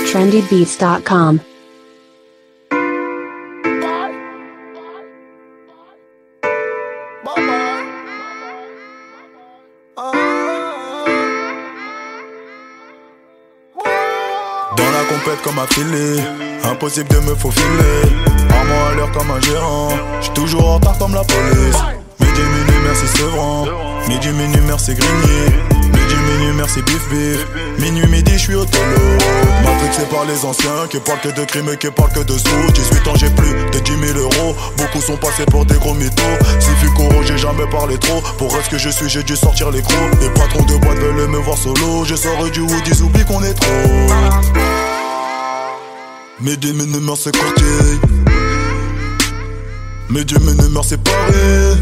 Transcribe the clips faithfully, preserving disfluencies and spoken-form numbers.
trendy beats dot com. Dans la compète comme un filet, impossible de me faufiler. Armand à l'heure comme un gérant, j'suis toujours en retard comme la police. Midi minuit merci Sevran, midi minuit merci Grigny, midi minuit merci Bif Bif, minuit midi j'suis au tolo. Matrixé par les anciens qui parlent que de crimes et qui parlent que de sous. Dix-huit ans j'ai plus de dix mille euros, beaucoup sont passés pour des gros mythos. Si Fucoro j'ai jamais parlé trop, pour être ce que je suis j'ai dû sortir les crocs. Les patrons de boîte veulent me voir solo, je sors du wood, ils oublient qu'on est trop. Midi minuit merci quartier, midi minuit merci Paris,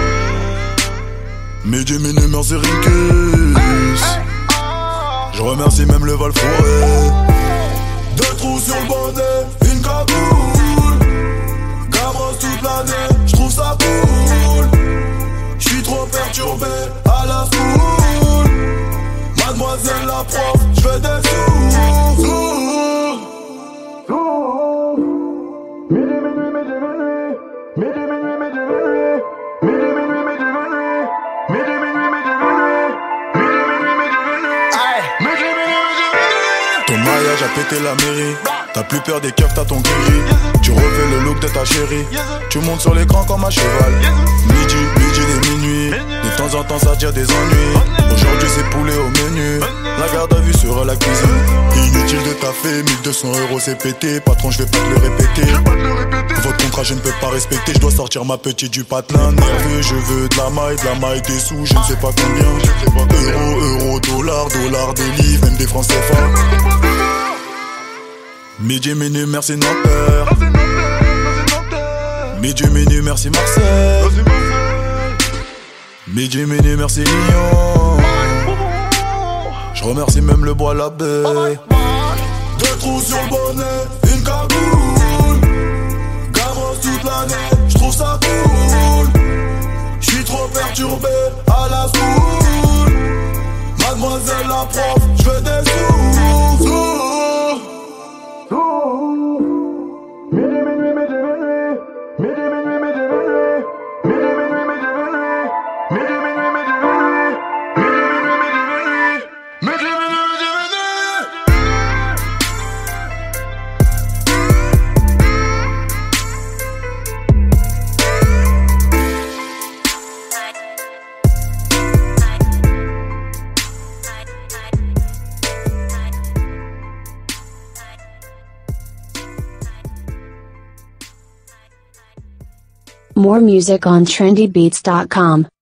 midi minuit merci Rinkus. Je remercie même le Val-Forêt. Deux trous sur le bonnet, une cagoule, Gavros toute l'année, j'trouve ça cool. J'suis trop perturbé à la school. Mademoiselle la prof, j'veux des sous, sous. Midi minuit, midi minuit, midi minuit, midi minuit, midi minuit, midi minuit, midi minuit, midi minuit, midi minuit, midi minuit, midi minuit, midi minuit. Ton mariage a pété la mairie, t'as plus peur des keufs, t'as ton guéri. Tu refais le look de ta chérie, tu montes sur l'écran comme un cheval. Midi, midi et minuit, de temps en temps ça tire des ennuis. Aujourd'hui c'est poulet au menu, la garde à vue sera la cuisine. Inutile de taffer, mille deux cents euros c'est pété. Patron je vais pas te le répéter, votre contrat je ne peux pas respecter. Je dois sortir ma petite du patelin. Nerveux je veux de la maille, de la maille des sous. Je ne sais pas combien, euros, euros, dollars, dollars, des livres, même des francs C F A. Midi, minuit, merci Nanterre. Midi, minuit, merci Marseille. Midi, minuit, merci Lyon. Je remercie même le bois la baie. Deux trous sur le bonnet, une cagoule, Gavros toute l'année, j'trouve ça cool. J'suis trop perturbé à la school. Mademoiselle la prof, j'veux des sous, sous. Midi minuit, midi minuit, midi minuit, midi minuit, midi minuit, midi minuit, midi minuit, midi minuit, midi minuit, midi minuit, midi minuit, midi More music on trendy beats dot com.